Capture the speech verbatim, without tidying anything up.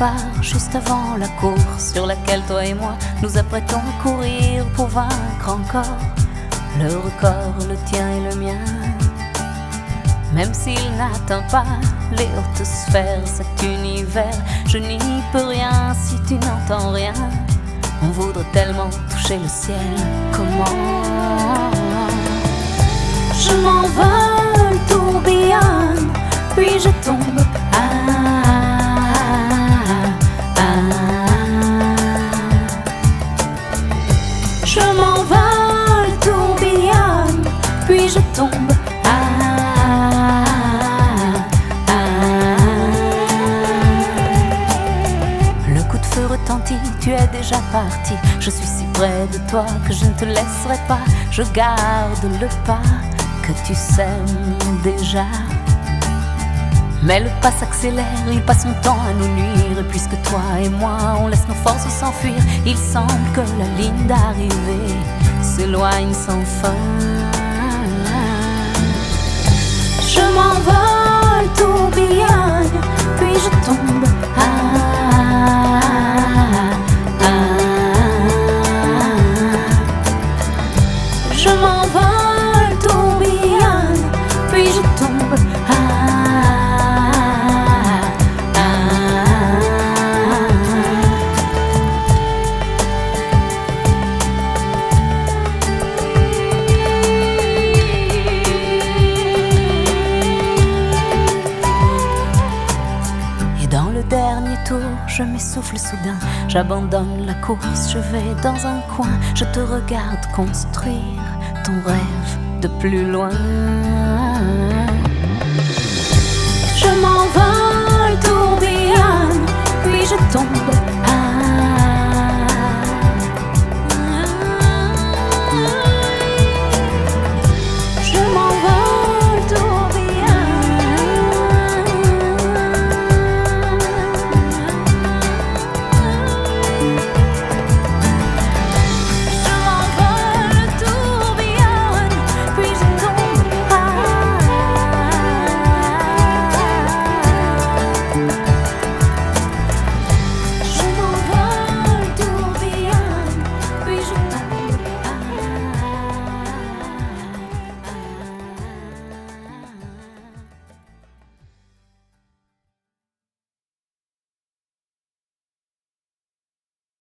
part juste avant la course sur laquelle toi et moi nous apprêtons à courir pour vaincre encore le record, le tien et le mien. Même s'il n'atteint pas les hautes sphères, cet univers, je n'y peux rien si tu n'entends rien. On voudrait tellement toucher le ciel, comment? Je m'envole, tourbillonne, puis je tombe. Ah, je m'envole, tourbillonne, puis je tombe. Ah, ah. Le coup de feu retentit, tu es déjà parti. Je suis si près de toi que je ne te laisserai pas. Je garde le pas que tu sèmes déjà. Mais le pas s'accélère, il passe son temps à nous nuire. Et puisque toi et moi, on laisse nos forces s'enfuir, il semble que la ligne d'arrivée s'éloigne sans fin. Je m'envole, tourbillonne, puis je tombe. Ah, ah. Je m'envole, tourbillonne, puis je tombe. Ah, dernier tour, je m'essouffle soudain. J'abandonne la course, je vais dans un coin. Je te regarde construire ton rêve de plus loin. Je m'envole, tourbillonne, puis je tombe. Ah, je m'envole, tourbillonne.